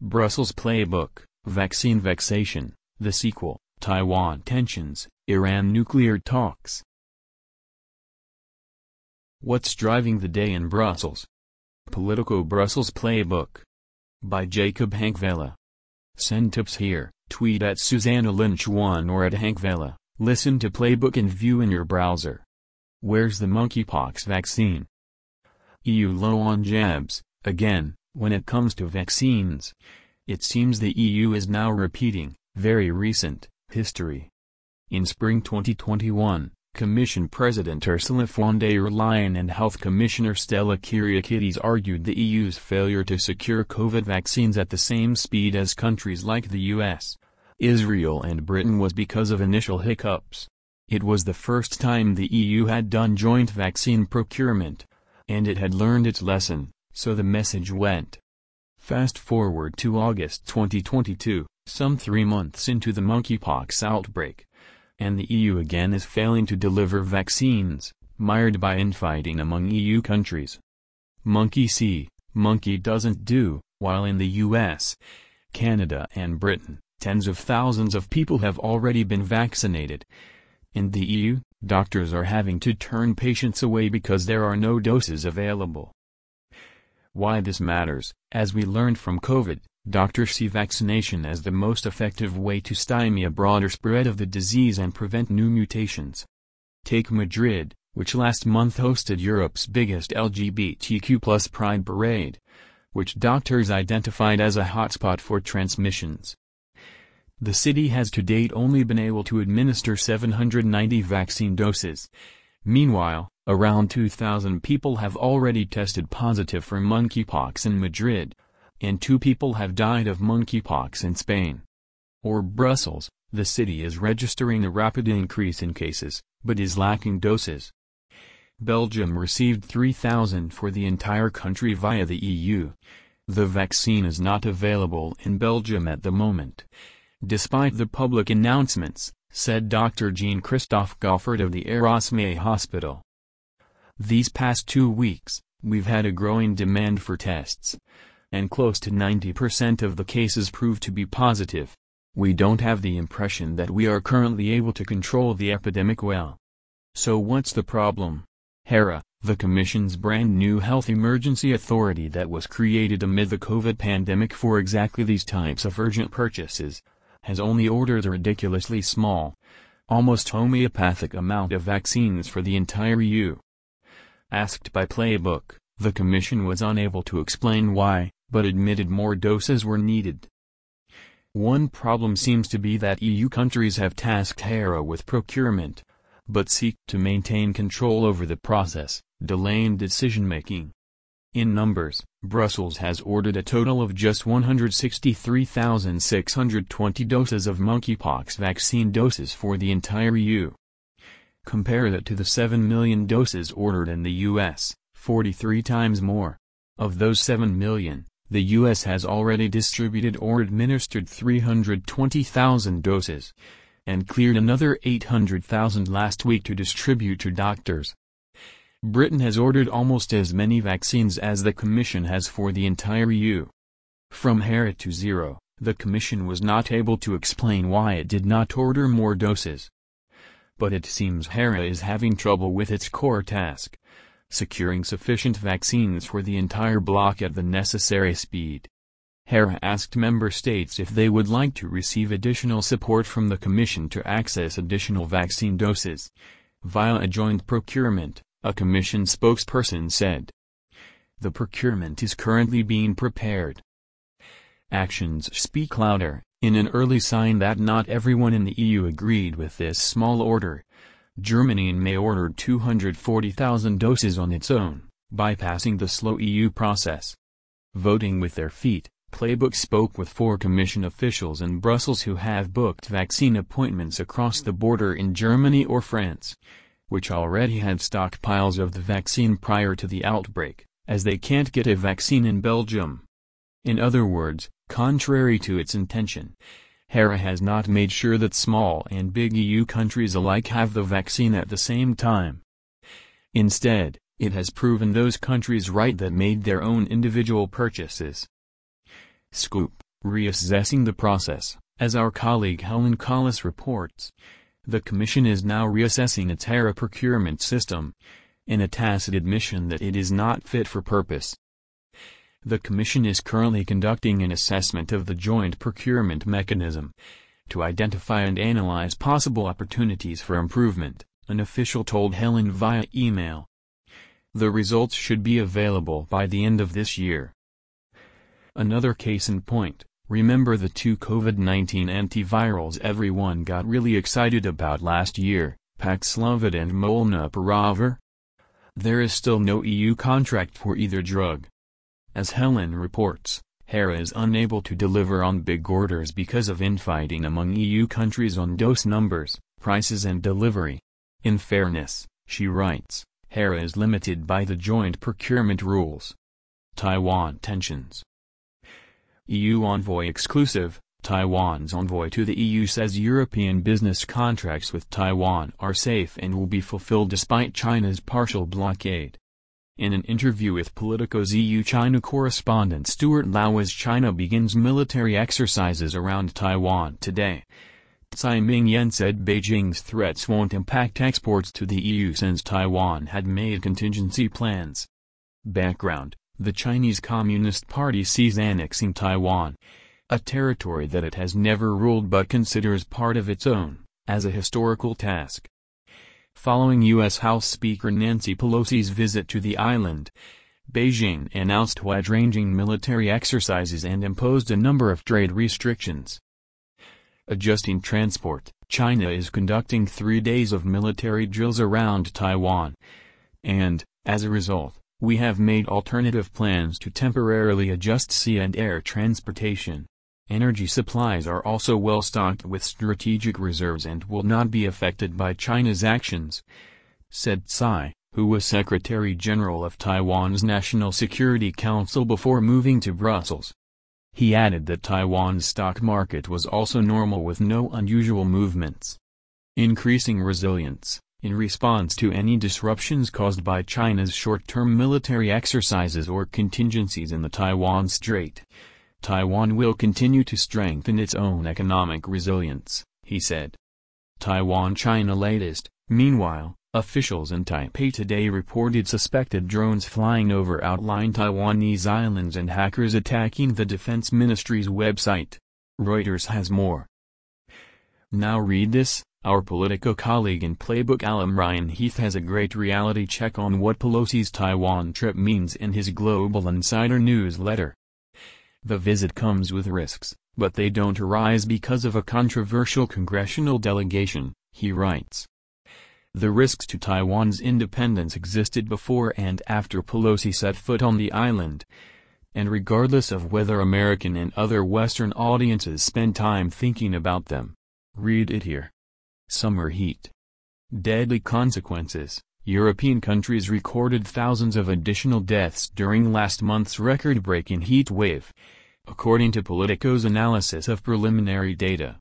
Brussels Playbook, Vaccine Vexation, the sequel, Taiwan Tensions, Iran Nuclear Talks. What's driving the day in Brussels? Politico Brussels Playbook. By Jacob Hankvella. Send tips here, tweet at Susanna Lynch1 or at Hankvella, listen to Playbook and view in your browser. Where's the monkeypox vaccine? EU low on jabs, again, when it comes to vaccines. It seems the EU is now repeating, very recent, history. In spring 2021, Commission President Ursula von der Leyen and Health Commissioner Stella Kyriakides argued the EU's failure to secure COVID vaccines at the same speed as countries like the US, Israel and Britain was because of initial hiccups. It was the first time the EU had done joint vaccine procurement, and it had learned its lesson, so the message went. Fast forward to August 2022, some 3 months into the monkeypox outbreak. And the EU again is failing to deliver vaccines, mired by infighting among EU countries. Monkey see, monkey doesn't do, while in the US, Canada and Britain, tens of thousands of people have already been vaccinated. In the EU, doctors are having to turn patients away because there are no doses available. Why this matters, as we learned from COVID, doctors see vaccination as the most effective way to stymie a broader spread of the disease and prevent new mutations. Take Madrid, which last month hosted Europe's biggest LGBTQ+ pride parade, which doctors identified as a hotspot for transmissions. The city has to date only been able to administer 790 vaccine doses. Meanwhile, around 2,000 people have already tested positive for monkeypox in Madrid, and 2 people have died of monkeypox in Spain. Or Brussels, the city is registering a rapid increase in cases, but is lacking doses. Belgium received 3,000 for the entire country via the EU. The vaccine is not available in Belgium at the moment, despite the public announcements, said Dr. Jean-Christophe Goffard of the Erasme Hospital. These past 2 weeks, we've had a growing demand for tests, and close to 90% of the cases prove to be positive. We don't have the impression that we are currently able to control the epidemic well. So what's the problem? HERA, the Commission's brand new health emergency authority that was created amid the COVID pandemic for exactly these types of urgent purchases, has only ordered a ridiculously small, almost homeopathic amount of vaccines for the entire EU. Asked by Playbook, the Commission was unable to explain why, but admitted more doses were needed. One problem seems to be that EU countries have tasked HERA with procurement, but seek to maintain control over the process, delaying decision-making. In numbers, Brussels has ordered a total of just 163,620 doses of monkeypox vaccine doses for the entire EU. Compare that to the 7 million doses ordered in the US, 43 times more. Of those 7 million, the US has already distributed or administered 320,000 doses, and cleared another 800,000 last week to distribute to doctors. Britain has ordered almost as many vaccines as the Commission has for the entire EU. From HERA to zero, the Commission was not able to explain why it did not order more doses. But it seems HERA is having trouble with its core task, securing sufficient vaccines for the entire bloc at the necessary speed. HERA asked member states if they would like to receive additional support from the Commission to access additional vaccine doses, via a joint procurement, a Commission spokesperson said. The procurement is currently being prepared. Actions speak louder, in an early sign that not everyone in the EU agreed with this small order. Germany in May ordered 240,000 doses on its own, bypassing the slow EU process. Voting with their feet, Playbook spoke with 4 Commission officials in Brussels who have booked vaccine appointments across the border in Germany or France, which already had stockpiles of the vaccine prior to the outbreak, as they can't get a vaccine in Belgium. In other words, contrary to its intention, HERA has not made sure that small and big EU countries alike have the vaccine at the same time. Instead, it has proven those countries right that made their own individual purchases. Scoop. reassessing the process. As our colleague Helen Collis reports, the Commission is now reassessing its HERA procurement system, in a tacit admission that it is not fit for purpose. The Commission is currently conducting an assessment of the joint procurement mechanism, to identify and analyze possible opportunities for improvement, an official told Helen via email. The results should be available by the end of this year. Another case in point, remember the two COVID-19 antivirals everyone got really excited about last year, Paxlovid and Molnupiravir? There is still no EU contract for either drug. As Helen reports, HERA is unable to deliver on big orders because of infighting among EU countries on dose numbers, prices and delivery. In fairness, she writes, HERA is limited by the joint procurement rules. Taiwan tensions. EU envoy exclusive. Taiwan's envoy to the EU says European business contracts with Taiwan are safe and will be fulfilled despite China's partial blockade. In an interview with Politico's EU-China correspondent Stuart Lau as China begins military exercises around Taiwan today, Tsai Ming-yen said Beijing's threats won't impact exports to the EU since Taiwan had made contingency plans. Background: the Chinese Communist Party sees annexing Taiwan, a territory that it has never ruled but considers part of its own, as a historical task. Following U.S. House Speaker Nancy Pelosi's visit to the island, Beijing announced wide-ranging military exercises and imposed a number of trade restrictions. Adjusting transport, China is conducting 3 days of military drills around Taiwan. And, as a result, we have made alternative plans to temporarily adjust sea and air transportation. Energy supplies are also well stocked with strategic reserves and will not be affected by China's actions, said Tsai, who was Secretary General of Taiwan's National Security Council before moving to Brussels. He added that Taiwan's stock market was also normal with no unusual movements. Increasing resilience, in response to any disruptions caused by China's short-term military exercises or contingencies in the Taiwan Strait. Taiwan will continue to strengthen its own economic resilience, he said. Taiwan-China latest. Meanwhile, officials in Taipei today reported suspected drones flying over outlying Taiwanese islands and hackers attacking the Defense Ministry's website. Reuters has more. Now read this. Our Politico colleague and Playbook alum Ryan Heath has a great reality check on what Pelosi's Taiwan trip means in his Global Insider newsletter. The visit comes with risks, but they don't arise because of a controversial congressional delegation, he writes. The risks to Taiwan's independence existed before and after Pelosi set foot on the island. And regardless of whether American and other Western audiences spend time thinking about them. Read it here. Summer heat. Deadly consequences. European countries recorded thousands of additional deaths during last month's record-breaking heat wave, according to Politico's analysis of preliminary data.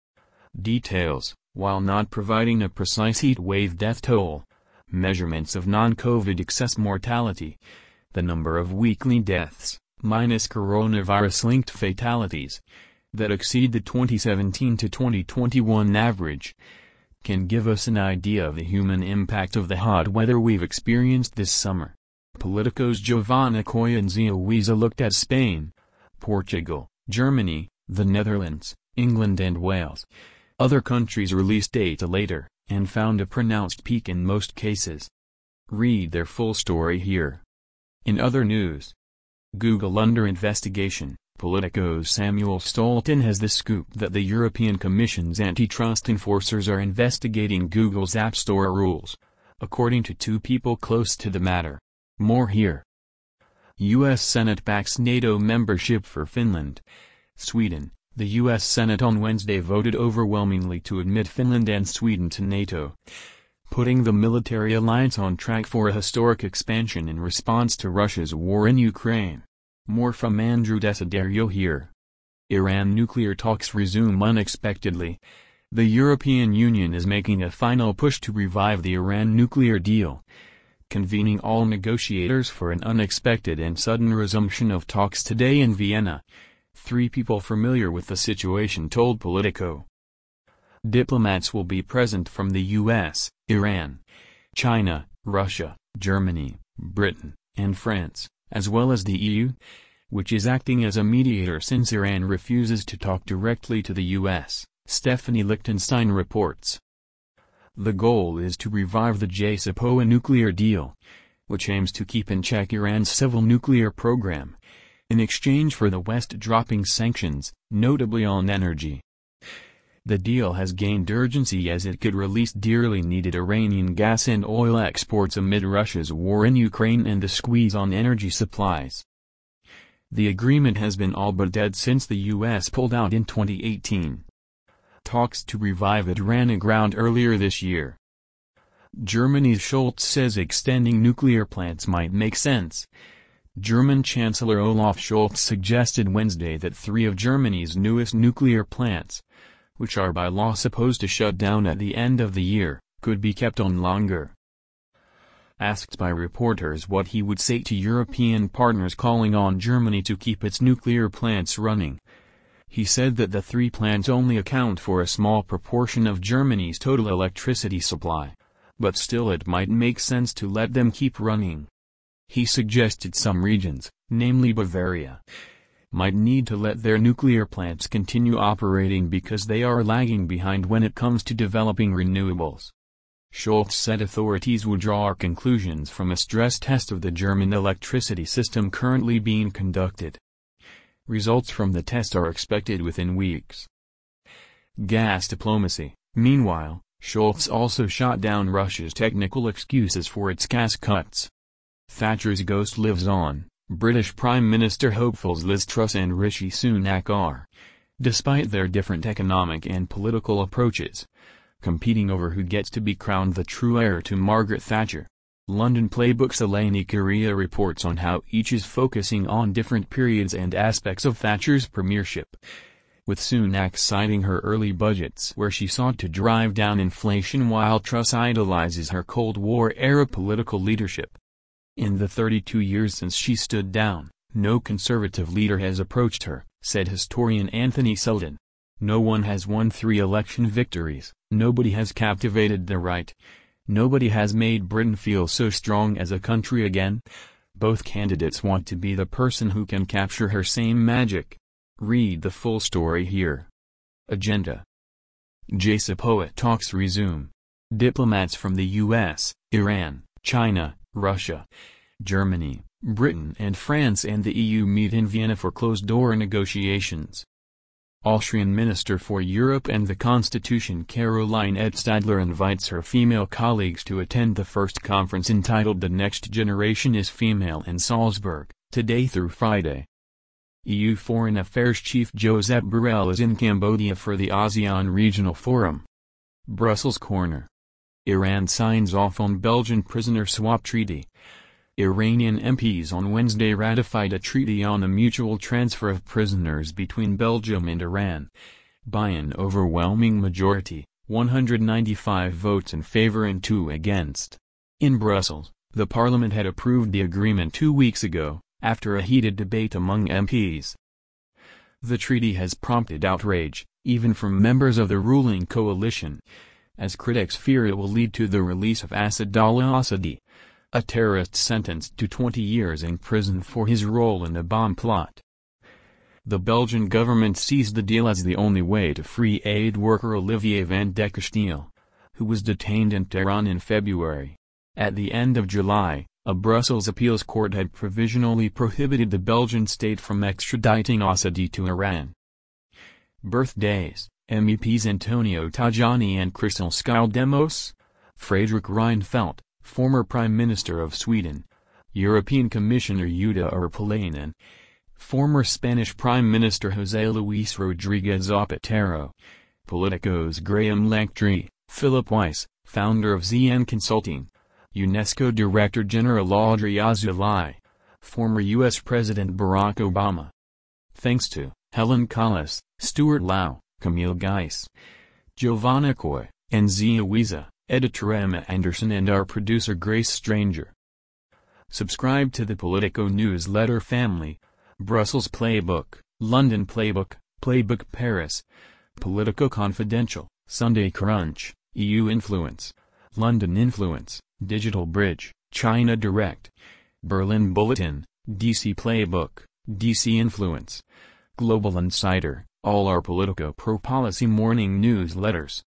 Details: while not providing a precise heat wave death toll, measurements of non-COVID excess mortality, the number of weekly deaths, minus coronavirus-linked fatalities, that exceed the 2017 to 2021 average, can give us an idea of the human impact of the hot weather we've experienced this summer. Politico's Giovanna Coyenzioweiza looked at Spain, Portugal, Germany, the Netherlands, England and Wales. Other countries released data later, and found a pronounced peak in most cases. Read their full story here. In other news, Google under investigation. Politico's Samuel Stolten has the scoop that the European Commission's antitrust enforcers are investigating Google's App Store rules, according to two people close to the matter. More here. U.S. Senate backs NATO membership for Finland. Sweden. The U.S. Senate on Wednesday voted overwhelmingly to admit Finland and Sweden to NATO, putting the military alliance on track for a historic expansion in response to Russia's war in Ukraine. More from Andrew Desiderio here. Iran nuclear talks resume unexpectedly. The European Union is making a final push to revive the Iran nuclear deal, convening all negotiators for an unexpected and sudden resumption of talks today in Vienna, Three people familiar with the situation told Politico. Diplomats will be present from the U.S., Iran, China, Russia, Germany, Britain, and France, as well as the EU, which is acting as a mediator since Iran refuses to talk directly to the U.S., Stephanie Lichtenstein reports. The goal is to revive the JCPOA nuclear deal, which aims to keep in check Iran's civil nuclear program, in exchange for the West dropping sanctions, notably on energy. The deal has gained urgency as it could release dearly needed Iranian gas and oil exports amid Russia's war in Ukraine and the squeeze on energy supplies. The agreement has been all but dead since the U.S. pulled out in 2018. Talks to revive it ran aground earlier this year. Germany's Scholz says extending nuclear plants might make sense. German Chancellor Olaf Scholz suggested Wednesday that 3 of Germany's newest nuclear plants, which are by law supposed to shut down at the end of the year, could be kept on longer. Asked by reporters what he would say to European partners calling on Germany to keep its nuclear plants running, he said that the 3 plants only account for a small proportion of Germany's total electricity supply, but still it might make sense to let them keep running. He suggested some regions, namely Bavaria, might need to let their nuclear plants continue operating because they are lagging behind when it comes to developing renewables. Scholz said authorities would draw conclusions from a stress test of the German electricity system currently being conducted. Results from the test are expected within weeks. Gas diplomacy. Meanwhile, Scholz also shot down Russia's technical excuses for its gas cuts. Thatcher's ghost lives on. British Prime Minister hopefuls Liz Truss and Rishi Sunak are, despite their different economic and political approaches, competing over who gets to be crowned the true heir to Margaret Thatcher. London Playbook's Eleni Correa reports on how each is focusing on different periods and aspects of Thatcher's premiership, with Sunak citing her early budgets where she sought to drive down inflation while Truss idolizes her Cold War-era political leadership. In the 32 years since she stood down, no Conservative leader has approached her, said historian Anthony Seldon. No one has won 3 election victories, nobody has captivated the right. Nobody has made Britain feel so strong as a country again. Both candidates want to be the person who can capture her same magic. Read the full story here. Agenda. JCPOA talks resume. Diplomats from the U.S., Iran, China, Russia, Germany, Britain and France and the EU meet in Vienna for closed-door negotiations. Austrian Minister for Europe and the Constitution Caroline Edstadler invites her female colleagues to attend the first conference entitled The Next Generation is Female in Salzburg, today through Friday. EU Foreign Affairs Chief Josep Borrell is in Cambodia for the ASEAN Regional Forum. Brussels Corner. Iran signs off on Belgian prisoner swap treaty. Iranian MPs on Wednesday ratified a treaty on a mutual transfer of prisoners between Belgium and Iran, by an overwhelming majority, 195 votes in favor and 2 against. In Brussels, the parliament had approved the agreement 2 weeks ago, after a heated debate among MPs. The treaty has prompted outrage, even from members of the ruling coalition, as critics fear it will lead to the release of Asadullah Assadi, a terrorist sentenced to 20 years in prison for his role in a bomb plot. The Belgian government sees the deal as the only way to free aid worker Olivier van de Castile, who was detained in Tehran in February. At the end of July, a Brussels appeals court had provisionally prohibited the Belgian state from extraditing Assadi to Iran. Birthdays: MEPs Antonio Tajani and Christel Schaldemos, Fredrik Reinfeldt, former Prime Minister of Sweden, European Commissioner Jutta Urpilainen, former Spanish Prime Minister José Luis Rodríguez Zapatero, Politico's Graham Langtry, Philip Weiss, founder of ZN Consulting, UNESCO Director General Audrey Azoulay, former U.S. President Barack Obama. Thanks to Helen Collis, Stuart Lau, Camille Geis, Giovanna Coy, and Zia Wiesa, editor Emma Anderson and our producer Grace Stranger. Subscribe to the Politico newsletter family. Brussels Playbook, London Playbook, Playbook Paris, Politico Confidential, Sunday Crunch, EU Influence, London Influence, Digital Bridge, China Direct, Berlin Bulletin, DC Playbook, DC Influence, Global Insider, all are Politico pro-policy morning newsletters.